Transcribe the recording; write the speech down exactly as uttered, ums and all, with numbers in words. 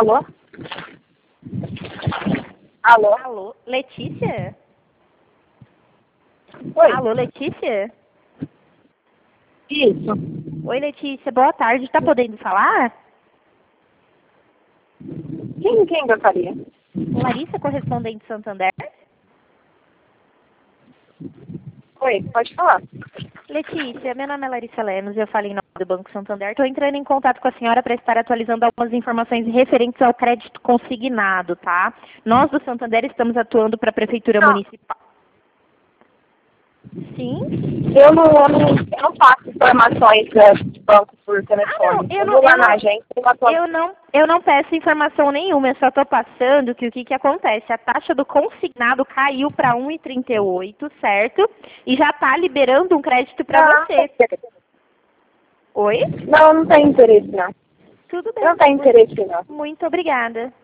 Alô? Alô? Alô, Letícia? Oi. Alô, Letícia? Isso. Oi, Letícia, boa tarde. Tá podendo falar? Quem, quem gostaria? Larissa, correspondente Santander? Oi, pode falar. Letícia, meu nome é Larissa Lemos, eu falo em nome do Banco Santander. Estou entrando em contato com a senhora para estar atualizando algumas informações referentes ao crédito consignado, tá? Nós do Santander estamos atuando para a Prefeitura Não. Municipal. Sim? Eu não, eu não, eu não passo informações eh, de banco por telefone. Ah, não, eu eu não, vou lá eu na não, agência e atualizo. eu não, eu não peço informação nenhuma, eu só estou passando que o que, que acontece, a taxa do consignado caiu para um vírgula trinta e oito, certo? E já está liberando um crédito para Não, você. Oi? não, não tem interesse, não. Tudo Eu não bem. tenho interesse, não. Muito obrigada.